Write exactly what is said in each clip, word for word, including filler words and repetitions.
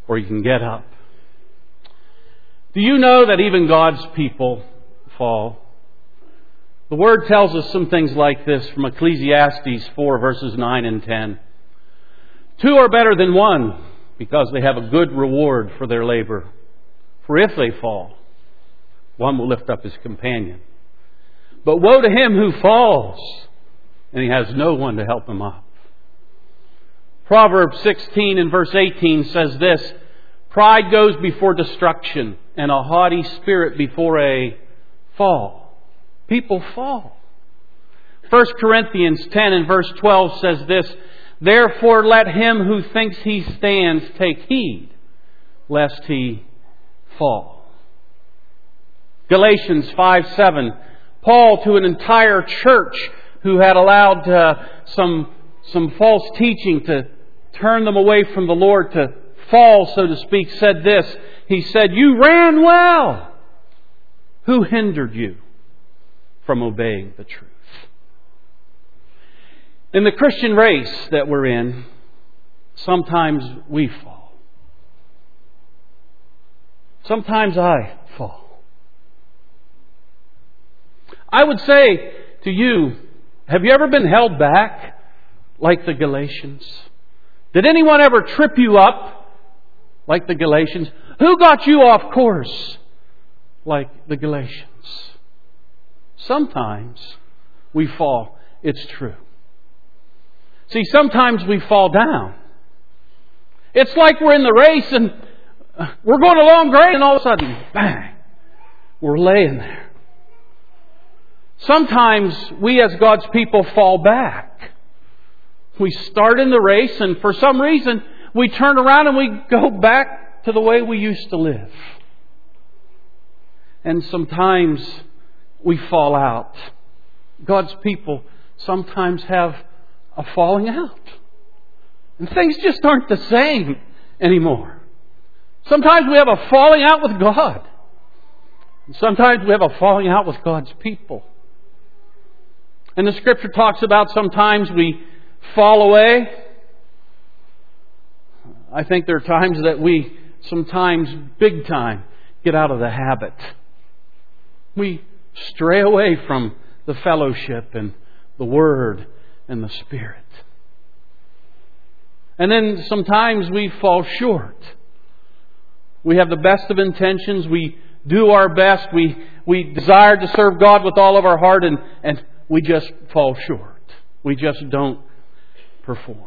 or you can get up. Do you know that even God's people fall? The Word tells us some things like this from Ecclesiastes four, verses nine and ten. Two are better than one, because they have a good reward for their labor. For if they fall, one will lift up his companion. But woe to him who falls, and he has no one to help him up. Proverbs sixteen and verse eighteen says this: pride goes before destruction, and a haughty spirit before a fall. People fall. First Corinthians ten and verse twelve says this: therefore let him who thinks he stands take heed, lest he fall. Galatians five seven, Paul to an entire church who had allowed uh, some, some false teaching to turn them away from the Lord, to fall, so to speak, said this. He said, you ran well. Who hindered you from obeying the truth? In the Christian race that we're in, sometimes we fall. Sometimes I fall. I would say to you, have you ever been held back like the Galatians? Did anyone ever trip you up like the Galatians? Who got you off course like the Galatians? Sometimes we fall. It's true. See, sometimes we fall down. It's like we're in the race and we're going along great, and all of a sudden, bang, we're laying there. Sometimes we as God's people fall back. We start in the race, and for some reason we turn around and we go back to the way we used to live. And sometimes we fall out. God's people sometimes have a falling out. And things just aren't the same anymore. Sometimes we have a falling out with God. And sometimes we have a falling out with God's people. And the Scripture talks about sometimes we fall away. I think there are times that we sometimes big time get out of the habit. We stray away from the fellowship and the Word and the Spirit. And then sometimes we fall short. We have the best of intentions. We do our best. We we desire to serve God with all of our heart, and, and we just fall short. We just don't perform.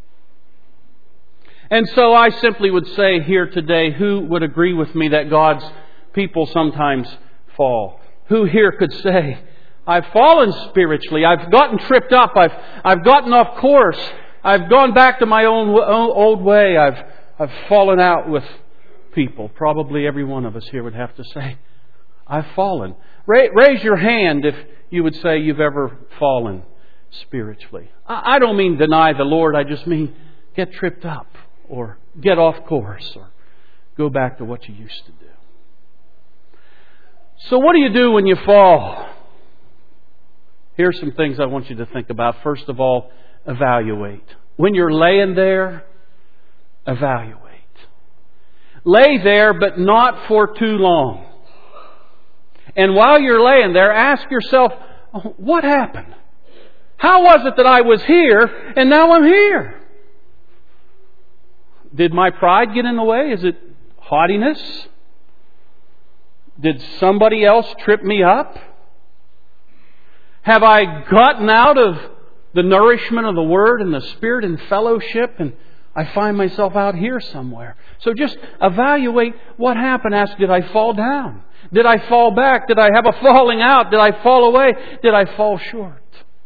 And so I simply would say here today, who would agree with me that God's people sometimes fall? Who here could say, I've fallen spiritually. I've gotten tripped up. I've I've gotten off course. I've gone back to my own, own old way. I've I've fallen out with people. Probably every one of us here would have to say, I've fallen. Ra- raise your hand if you would say you've ever fallen spiritually. I, I don't mean deny the Lord. I just mean get tripped up or get off course or go back to what you used to do. So what do you do when you fall? Here's some things I want you to think about. First of all, evaluate. When you're laying there, evaluate. Lay there, but not for too long. And while you're laying there, ask yourself, what happened? How was it that I was here and now I'm here? Did my pride get in the way? Is it haughtiness? Did somebody else trip me up? Have I gotten out of the nourishment of the Word and the Spirit and fellowship, and I find myself out here somewhere? So just evaluate what happened. Ask, did I fall down? Did I fall back? Did I have a falling out? Did I fall away? Did I fall short?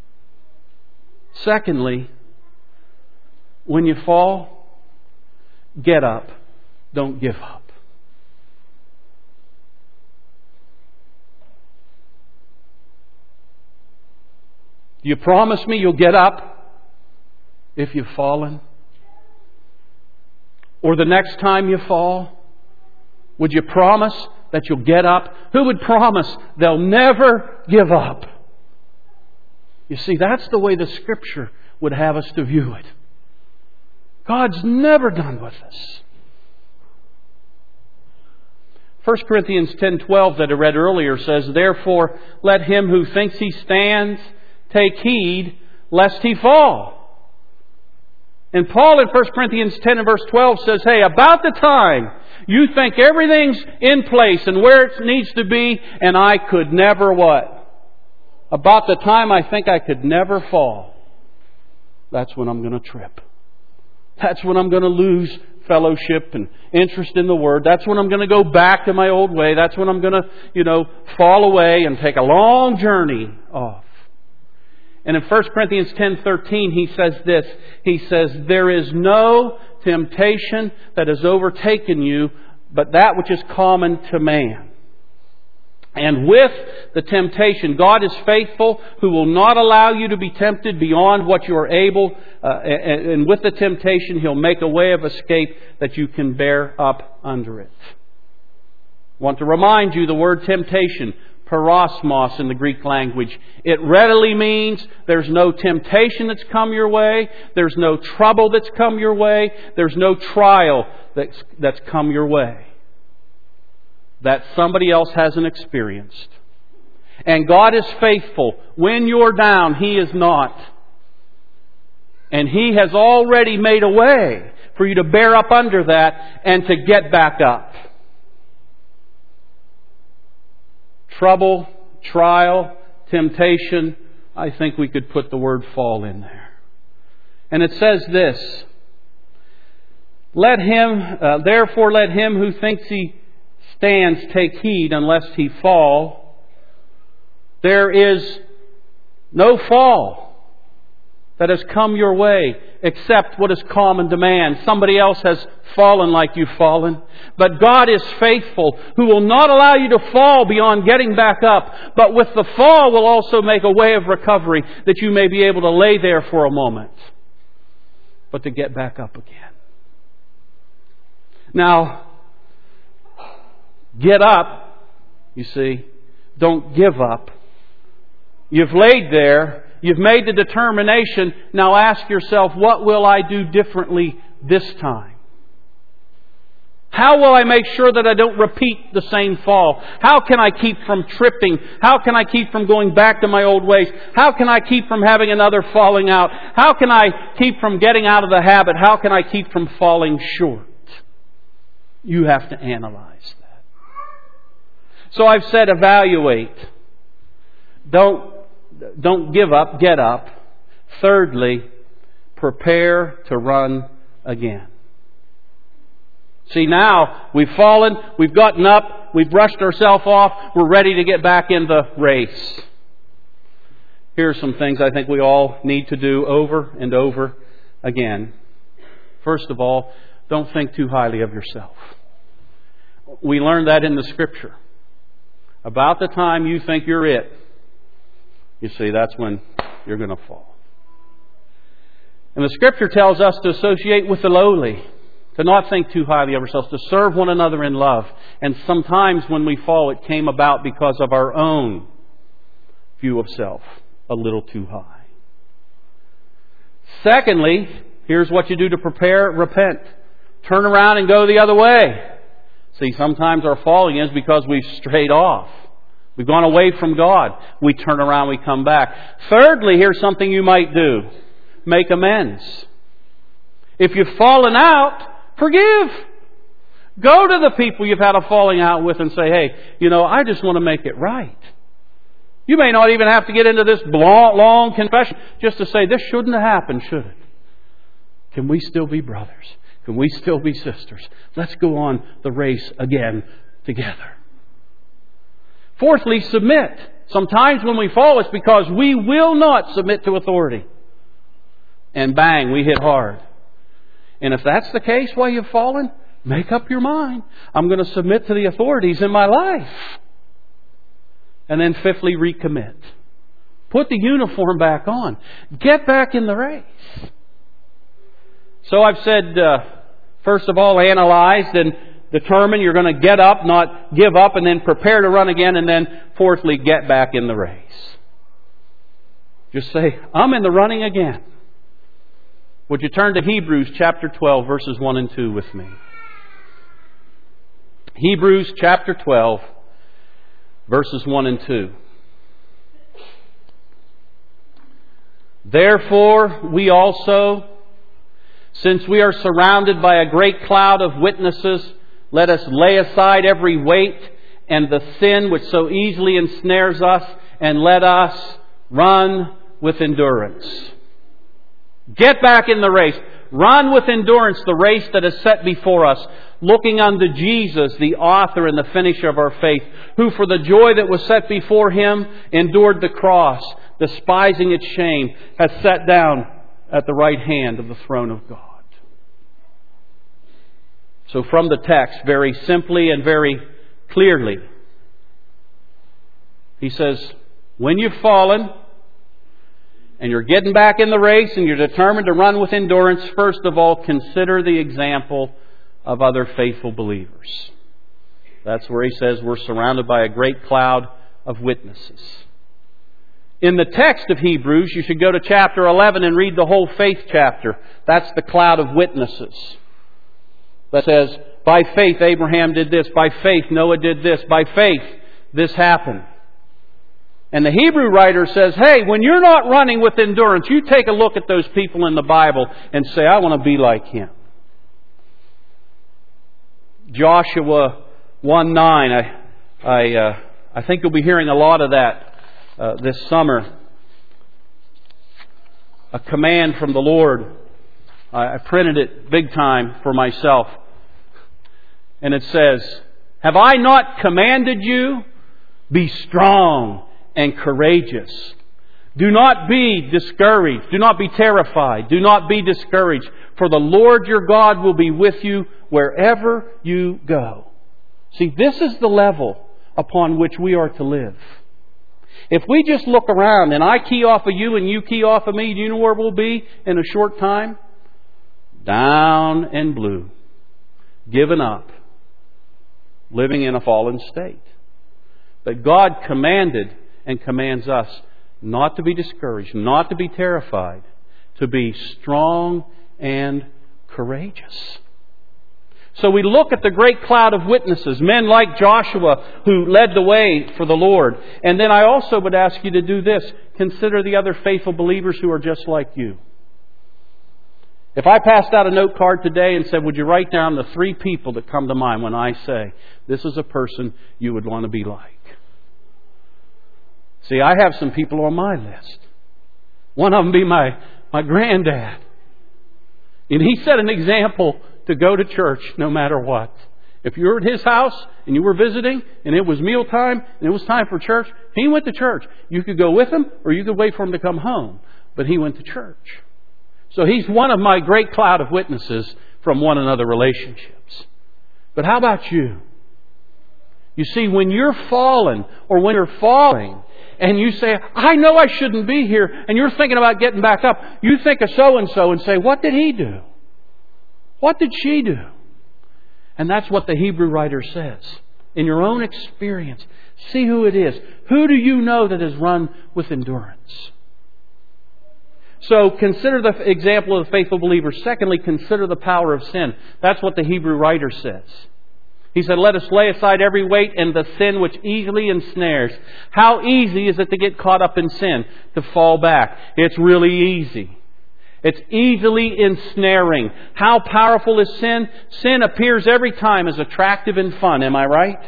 Secondly, when you fall, get up. Don't give up. Do you promise me you'll get up if you've fallen? Or the next time you fall, would you promise that you'll get up? Who would promise they'll never give up? You see, that's the way the Scripture would have us to view it. God's never done with us. First Corinthians ten twelve that I read earlier says, "Therefore let him who thinks he stands take heed lest he fall." And Paul in First Corinthians ten and verse twelve says, hey, about the time you think everything's in place and where it needs to be, and I could never what? About the time I think I could never fall, that's when I'm going to trip. That's when I'm going to lose fellowship and interest in the Word. That's when I'm going to go back to my old way. That's when I'm going to, you know, fall away and take a long journey off. And in First Corinthians ten thirteen, he says this. He says, "There is no temptation that has overtaken you, but that which is common to man. And with the temptation, God is faithful, who will not allow you to be tempted beyond what you are able. Uh, and, and with the temptation, He'll make a way of escape that you can bear up under it." I want to remind you the word temptation, parosmos in the Greek language. It readily means there's no temptation that's come your way. There's no trouble that's come your way. There's no trial that's, that's come your way that somebody else hasn't experienced. And God is faithful. When you're down, He is not. And He has already made a way for you to bear up under that and to get back up. Trouble, trial, temptation, I think we could put the word fall in there. And it says this, "Let him, uh, therefore let him who thinks he stands take heed unless he fall." There is no fall that has come your way except what is common to man. Somebody else has fallen like you've fallen. But God is faithful, who will not allow you to fall beyond getting back up, but with the fall will also make a way of recovery that you may be able to lay there for a moment, but to get back up again. Now, get up, you see. Don't give up. You've laid there. You've made the determination. Now ask yourself, what will I do differently this time? How will I make sure that I don't repeat the same fall? How can I keep from tripping? How can I keep from going back to my old ways? How can I keep from having another falling out? How can I keep from getting out of the habit? How can I keep from falling short? You have to analyze that. So I've said evaluate. Don't, don't give up, get up. Thirdly, prepare to run again. See, now we've fallen, we've gotten up, we've brushed ourselves off, we're ready to get back in the race. Here are some things I think we all need to do over and over again. First of all, don't think too highly of yourself. We learned that in the Scripture. About the time you think you're it, you see, that's when you're going to fall. And the Scripture tells us to associate with the lowly, to not think too highly of ourselves, to serve one another in love. And sometimes when we fall, it came about because of our own view of self, a little too high. Secondly, here's what you do to prepare: repent. Turn around and go the other way. See, sometimes our falling is because we've strayed off. We've gone away from God. We turn around, we come back. Thirdly, here's something you might do. Make amends. If you've fallen out, forgive. Go to the people you've had a falling out with and say, hey, you know, I just want to make it right. You may not even have to get into this long, long confession just to say, this shouldn't have happened, should it? Can we still be brothers? Can we still be sisters? Let's go on the race again together. Fourthly, submit. Sometimes when we fall, it's because we will not submit to authority. And bang, we hit hard. And if that's the case while you've fallen, make up your mind. I'm going to submit to the authorities in my life. And then fifthly, recommit. Put the uniform back on. Get back in the race. So I've said, uh, first of all, analyze, then determine you're going to get up, not give up, and then prepare to run again, and then fourthly, get back in the race. Just say, I'm in the running again. Would you turn to Hebrews chapter twelve, verses one and two with me? Hebrews chapter twelve, verses one and two. Therefore, we also, since we are surrounded by a great cloud of witnesses, let us lay aside every weight and the sin which so easily ensnares us, and let us run with endurance. Get back in the race. Run with endurance the race that is set before us, looking unto Jesus, the author and the finisher of our faith, who for the joy that was set before Him endured the cross, despising its shame, has sat down at the right hand of the throne of God. So from the text, very simply and very clearly, he says, when you've fallen and you're getting back in the race and you're determined to run with endurance, first of all, consider the example of other faithful believers. That's where he says we're surrounded by a great cloud of witnesses. In the text of Hebrews, you should go to chapter eleven and read the whole faith chapter. That's the cloud of witnesses. That says, by faith Abraham did this, by faith Noah did this, by faith this happened. And the Hebrew writer says, hey, when you're not running with endurance, you take a look at those people in the Bible and say, I want to be like him. Joshua one nine, I, I, uh, I think you'll be hearing a lot of that uh, this summer. A command from the Lord. I, I printed it big time for myself. And it says, have I not commanded you? Be strong and courageous. Do not be discouraged. Do not be terrified. Do not be discouraged. For the Lord your God will be with you wherever you go. See, this is the level upon which we are to live. If we just look around and I key off of you and you key off of me, do you know where we'll be in a short time? Down and blue. Given up. Living in a fallen state. But God commanded and commands us not to be discouraged, not to be terrified, to be strong and courageous. So we look at the great cloud of witnesses, men like Joshua who led the way for the Lord. And then I also would ask you to do this. Consider the other faithful believers who are just like you. If I passed out a note card today and said, would you write down the three people that come to mind when I say, this is a person you would want to be like? See, I have some people on my list. One of them be my, my granddad. And he set an example to go to church no matter what. If you were at his house and you were visiting and it was mealtime and it was time for church, he went to church. You could go with him or you could wait for him to come home. But he went to church. So he's one of my great cloud of witnesses from one another relationships. But how about you? You see, when you're fallen or when you're falling and you say, I know I shouldn't be here, and you're thinking about getting back up, you think of so-and-so and say, what did he do? What did she do? And that's what the Hebrew writer says. In your own experience, see who it is. Who do you know that has run with endurance? So consider the example of the faithful believers. Secondly, consider the power of sin. That's what the Hebrew writer says. He said, let us lay aside every weight and the sin which easily ensnares. How easy is it to get caught up in sin? To fall back. It's really easy. It's easily ensnaring. How powerful is sin? Sin appears every time as attractive and fun. Am I right?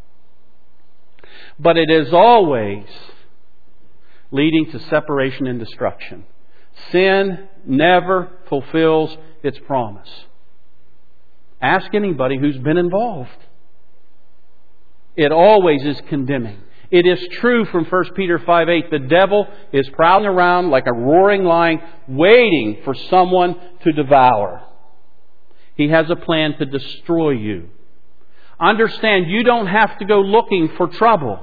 But it is always leading to separation and destruction. Sin never fulfills its promise. Ask anybody who's been involved. It always is condemning. It is true from First Peter five eight. The devil is prowling around like a roaring lion, waiting for someone to devour. He has a plan to destroy you. Understand, you don't have to go looking for trouble.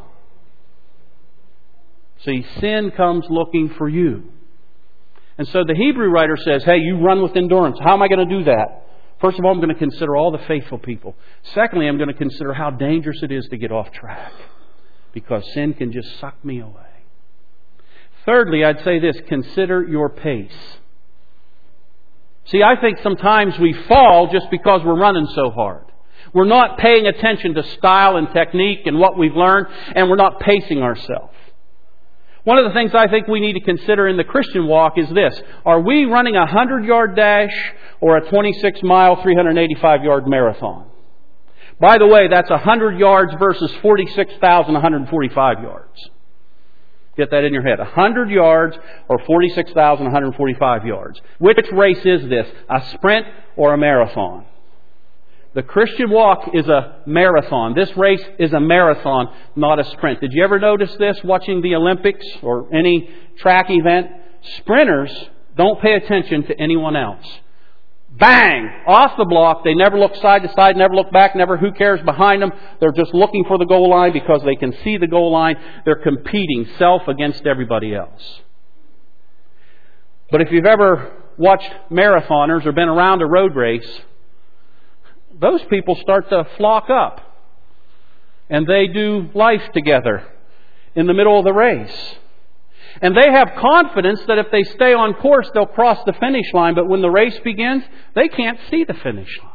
See, sin comes looking for you. And so the Hebrew writer says, hey, you run with endurance. How am I going to do that? First of all, I'm going to consider all the faithful people. Secondly, I'm going to consider how dangerous it is to get off track. Because sin can just suck me away. Thirdly, I'd say this, consider your pace. See, I think sometimes we fall just because we're running so hard. We're not paying attention to style and technique and what we've learned, and we're not pacing ourselves. One of the things I think we need to consider in the Christian walk is this. Are we running a hundred-yard dash or a twenty-six mile, three hundred eighty-five yard marathon? By the way, that's one hundred yards versus forty-six thousand one hundred forty-five yards. Get that in your head. one hundred yards or forty-six thousand one hundred forty-five yards. Which race is this? A sprint or a marathon? The Christian walk is a marathon. This race is a marathon, not a sprint. Did you ever notice this watching the Olympics or any track event? Sprinters don't pay attention to anyone else. Bang! Off the block. They never look side to side, never look back, never who cares behind them. They're just looking for the goal line because they can see the goal line. They're competing self against everybody else. But if you've ever watched marathoners or been around a road race, those people start to flock up. And they do life together in the middle of the race. And they have confidence that if they stay on course, they'll cross the finish line. But when the race begins, they can't see the finish line.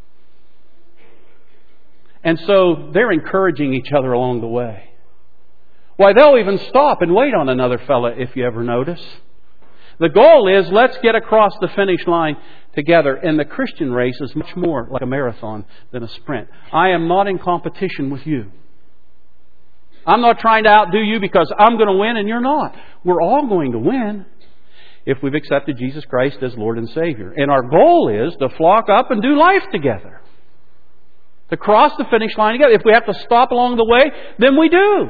And so they're encouraging each other along the way. Why, they'll even stop and wait on another fella, if you ever notice. The goal is, let's get across the finish line together. And the Christian race is much more like a marathon than a sprint. I am not in competition with you. I'm not trying to outdo you because I'm going to win and you're not. We're all going to win if we've accepted Jesus Christ as Lord and Savior. And our goal is to flock up and do life together. To cross the finish line together. If we have to stop along the way, then we do.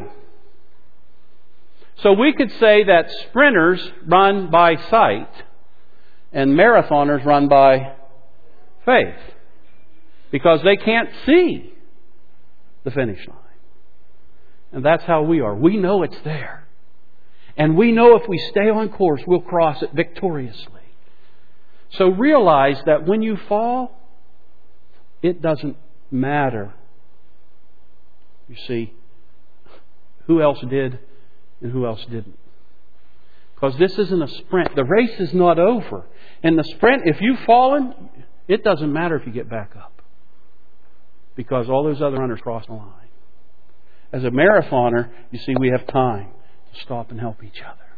So we could say that sprinters run by sight and marathoners run by faith. Because they can't see the finish line. And that's how we are. We know it's there. And we know if we stay on course, we'll cross it victoriously. So realize that when you fall, it doesn't matter. You see, who else did and who else didn't. Because this isn't a sprint. The race is not over. In the sprint, if you've fallen, it doesn't matter if you get back up. Because all those other runners cross the line. As a marathoner, you see, we have time to stop and help each other.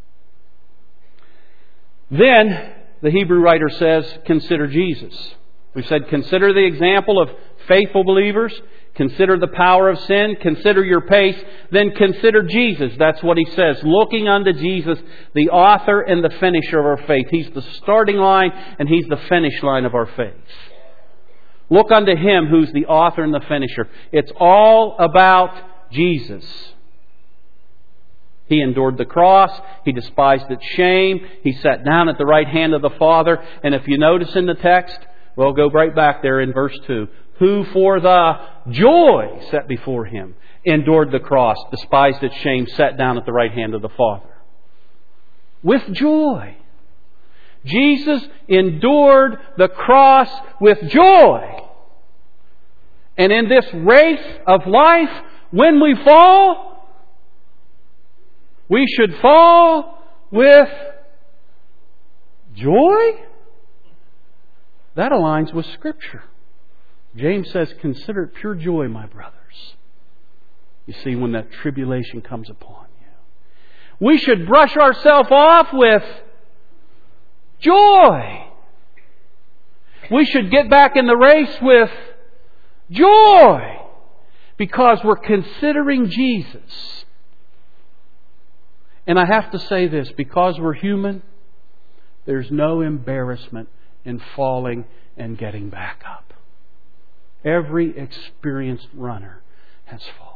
Then, the Hebrew writer says, consider Jesus. We've said, consider the example of faithful believers. Consider the power of sin. Consider your pace. Then consider Jesus. That's what he says. Looking unto Jesus, the author and the finisher of our faith. He's the starting line and He's the finish line of our faith. Look unto Him who's the author and the finisher. It's all about Jesus. He endured the cross. He despised its shame. He sat down at the right hand of the Father. And if you notice in the text, well, go right back there in verse two. Who for the joy set before Him endured the cross, despised its shame, sat down at the right hand of the Father. With joy. Jesus endured the cross with joy. And in this race of life, when we fall, we should fall with joy? That aligns with Scripture. James says, consider it pure joy, my brothers. You see, when that tribulation comes upon you. We should brush ourselves off with joy. We should get back in the race with joy. Because we're considering Jesus. And I have to say this, because we're human, there's no embarrassment in falling and getting back up. Every experienced runner has fallen.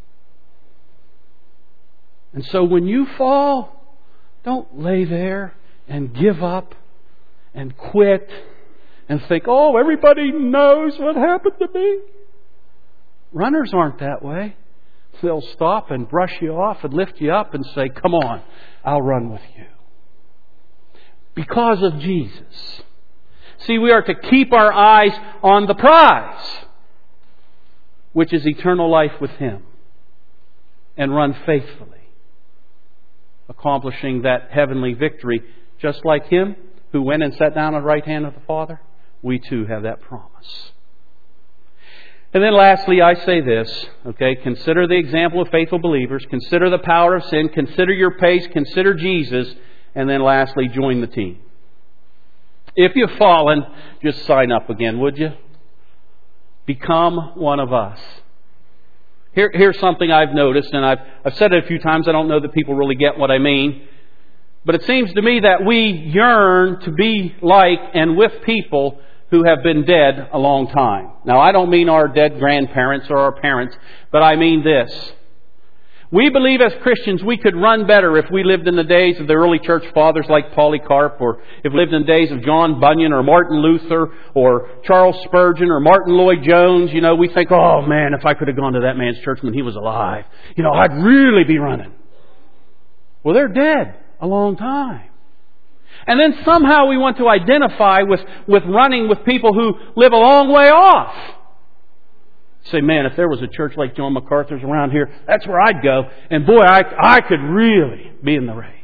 And so when you fall, don't lay there and give up and quit and think, oh, everybody knows what happened to me. Runners aren't that way. They'll stop and brush you off and lift you up and say, come on, I'll run with you. Because of Jesus. See, we are to keep our eyes on the prize, which is eternal life with Him, and run faithfully, accomplishing that heavenly victory. Just like Him, who went and sat down at the right hand of the Father, we too have that promise. And then lastly, I say this, okay, consider the example of faithful believers, consider the power of sin, consider your pace, consider Jesus, and then lastly, join the team. If you've fallen, just sign up again, would you? Become one of us. Here, here's something I've noticed, and I've, I've said it a few times. I don't know that people really get what I mean. But it seems to me that we yearn to be like and with people who have been dead a long time. Now, I don't mean our dead grandparents or our parents, but I mean this. We believe as Christians we could run better if we lived in the days of the early church fathers like Polycarp, or if we lived in the days of John Bunyan or Martin Luther or Charles Spurgeon or Martin Lloyd-Jones. You know, we think, oh man, if I could have gone to that man's church when he was alive, you know, I'd really be running. Well, they're dead a long time. And then somehow we want to identify with, with running with people who live a long way off. Say, man, if there was a church like John MacArthur's around here, that's where I'd go. And boy, I, I could really be in the race.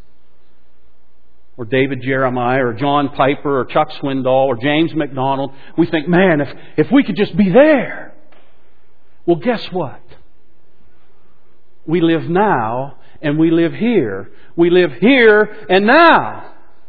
Or David Jeremiah, or John Piper, or Chuck Swindoll, or James MacDonald. We think, man, if, if we could just be there. Well, guess what? We live now, and we live here. We live here and now.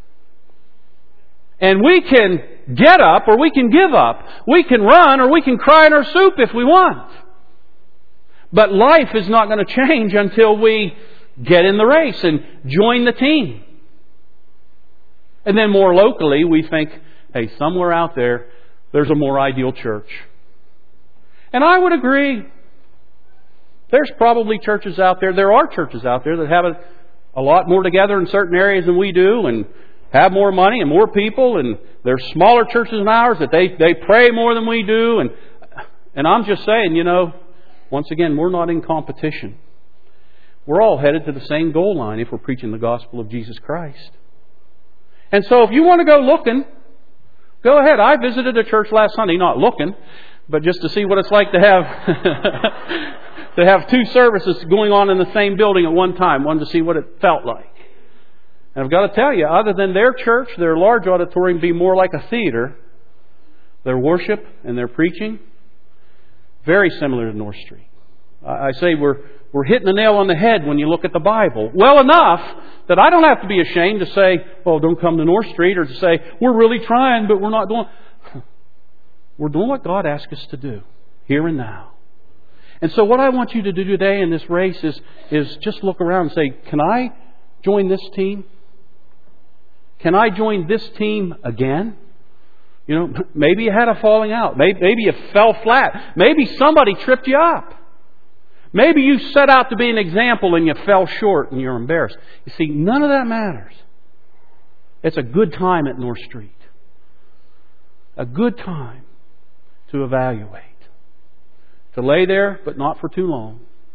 And we can get up or we can give up. We can run or we can cry in our soup if we want. But life is not going to change until we get in the race and join the team. And then more locally, we think, hey, somewhere out there, there's a more ideal church. And I would agree. There's probably churches out there, there are churches out there that have a, a lot more together in certain areas than we do, and have more money and more people, and there's smaller churches than ours that they, they pray more than we do. And and I'm just saying, you know, once again, we're not in competition. We're all headed to the same goal line if we're preaching the gospel of Jesus Christ. And so if you want to go looking, go ahead. I visited a church last Sunday, not looking, but just to see what it's like to have to have two services going on in the same building at one time. Wanted to see what it felt like. And I've got to tell you, other than their church, their large auditorium be more like a theater, their worship and their preaching, very similar to North Street. I say we're we're hitting the nail on the head when you look at the Bible. Well enough that I don't have to be ashamed to say, well, don't come to North Street, or to say, we're really trying, but we're not doing... We're doing what God asks us to do, here and now. And so what I want you to do today in this race is, is just look around and say, can I join this team? Can I join this team again? You know, maybe you had a falling out. Maybe, maybe you fell flat. Maybe somebody tripped you up. Maybe you set out to be an example and you fell short and you're embarrassed. You see, none of that matters. It's a good time at North Street. A good time to evaluate. To lay there, but not for too long.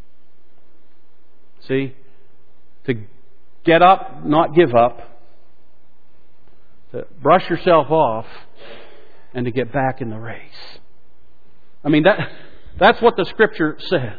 See? To get up, not give up. To brush yourself off, and to get back in the race. I mean, that that's what the Scripture says.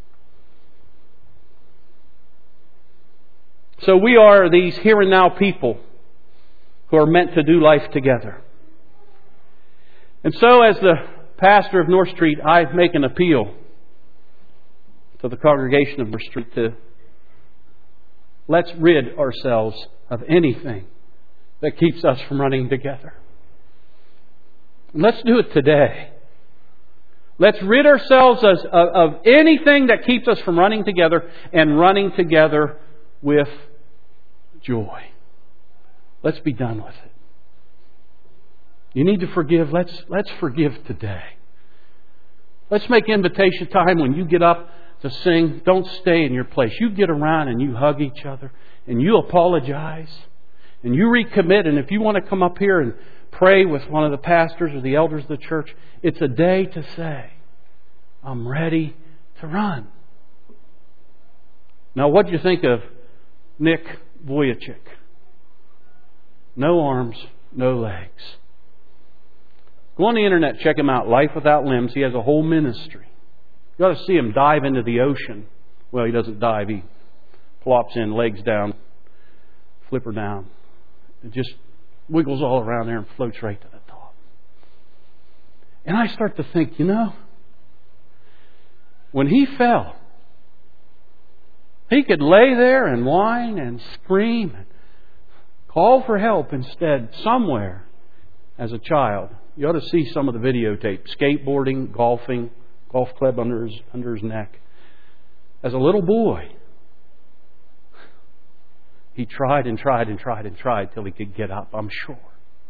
So we are these here and now people who are meant to do life together. And so as the pastor of North Street, I make an appeal to the congregation of North Street to let's rid ourselves of anything that keeps us from running together. And let's do it today. Let's rid ourselves of, of, of anything that keeps us from running together, and running together with joy. Let's be done with it. You need to forgive. Let's, let's forgive today. Let's make invitation time when you get up to sing. Don't stay in your place. You get around and you hug each other and you apologize and you recommit. And if you want to come up here and pray with one of the pastors or the elders of the church, it's a day to say, I'm ready to run. Now, what do you think of Nick Vujicic? No arms, no legs. Go on the internet, check him out. Life Without Limbs. He has a whole ministry. You ought to see him dive into the ocean. Well, he doesn't dive. He plops in, legs down, flipper down. It just wiggles all around there and floats right to the top. And I start to think, you know, when he fell, he could lay there and whine and scream and call for help instead somewhere as a child. You ought to see some of the videotape. Skateboarding, golfing, golf club under his, under his neck. As a little boy, he tried and tried and tried and tried till he could get up, I'm sure.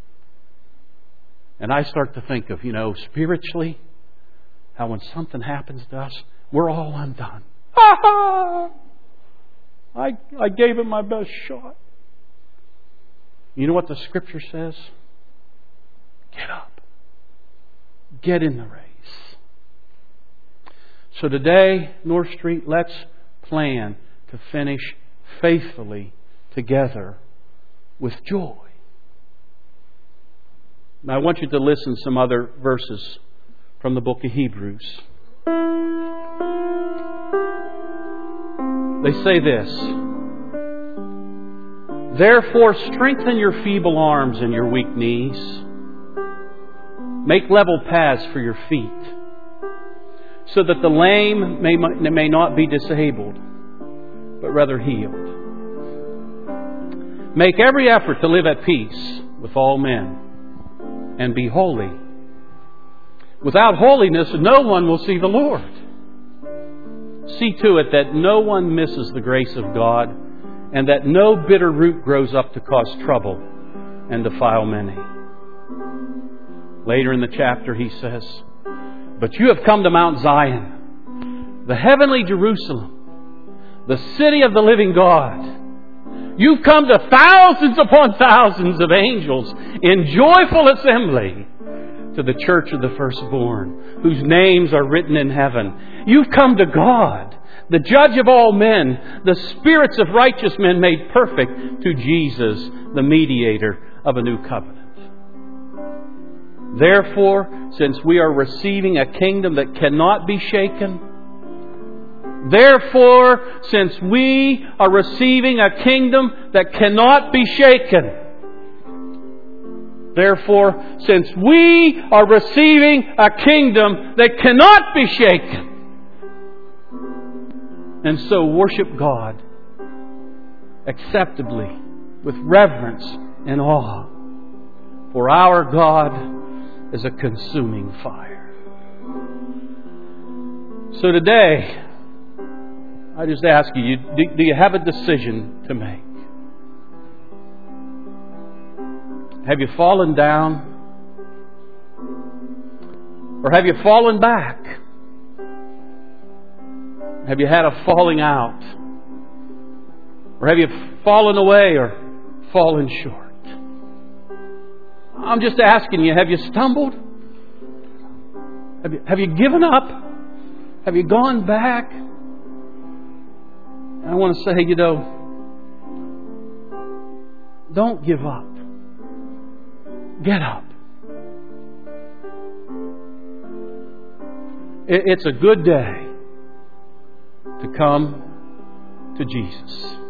And I start to think of, you know, spiritually, how when something happens to us, we're all undone. Ha ha! I, I gave it my best shot. You know what the Scripture says? Get up. Get in the race. So today, North Street, let's plan to finish faithfully together with joy. Now I want you to listen to some other verses from the book of Hebrews. They say this: Therefore strengthen your feeble arms and your weak knees. Make level paths for your feet, so that the lame may, may not be disabled, but rather healed. Make every effort to live at peace with all men, and be holy. Without holiness, no one will see the Lord. See to it that no one misses the grace of God, and that no bitter root grows up to cause trouble and defile many. Later in the chapter he says, But you have come to Mount Zion, the heavenly Jerusalem, the city of the living God. You've come to thousands upon thousands of angels in joyful assembly to the church of the firstborn, whose names are written in heaven. You've come to God, the judge of all men, the spirits of righteous men made perfect, to Jesus, the mediator of a new covenant. Therefore, since we are receiving a kingdom that cannot be shaken, Therefore, since we are receiving a kingdom that cannot be shaken, Therefore, since we are receiving a kingdom that cannot be shaken, and so worship God acceptably with reverence and awe, for our God is a consuming fire. So today, I just ask you, do you have a decision to make? Have you fallen down? Or have you fallen back? Have you had a falling out? Or have you fallen away or fallen short? I'm just asking you, have you stumbled? Have you, have you given up? Have you gone back? I want to say, you know, don't give up. Get up. It's a good day to come to Jesus.